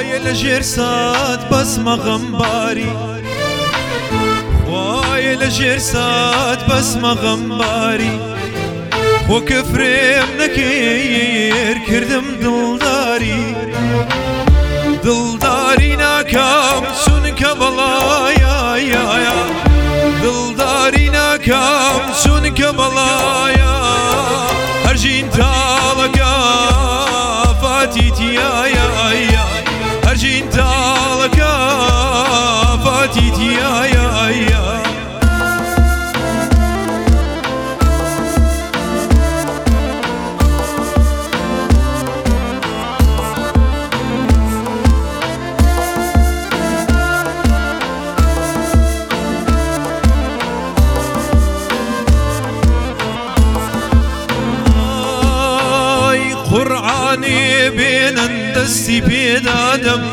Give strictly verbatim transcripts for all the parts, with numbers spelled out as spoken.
خوایە لە ژێر سات بەسمە غەمباری خوایە لە ژێر سات بەسمە غەمباری خۆ کەفرێم نەکەیر کردم دڵداری دڵداری ناکەم چونکە بەڵایە دڵداری ناکەم چونکە بەڵایە هەرژین تاڵەکە فاتی تیایە هەرژین تاڵەکە فاتی تیایە قورعانی بێنن دەستی پێدادەم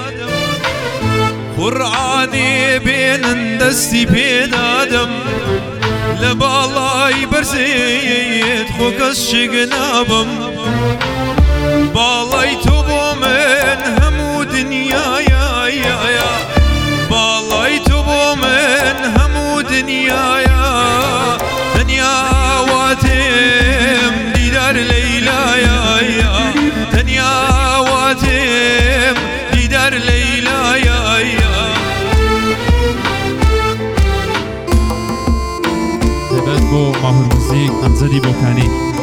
قورعانی بێنن دەستی پێدادەم لە باڵای بەرزێت خۆ کەس شێگ نابم باڵای تۆ بۆ من هەموو دنیایە باڵای تۆ بۆ من هەموو دنیایە دنیا واتێم دیدار لەیلایە دنیا واتێم دیدار لەیلایە دەبێت بۆ ماهور موزیک ئەمجەدی بۆکانی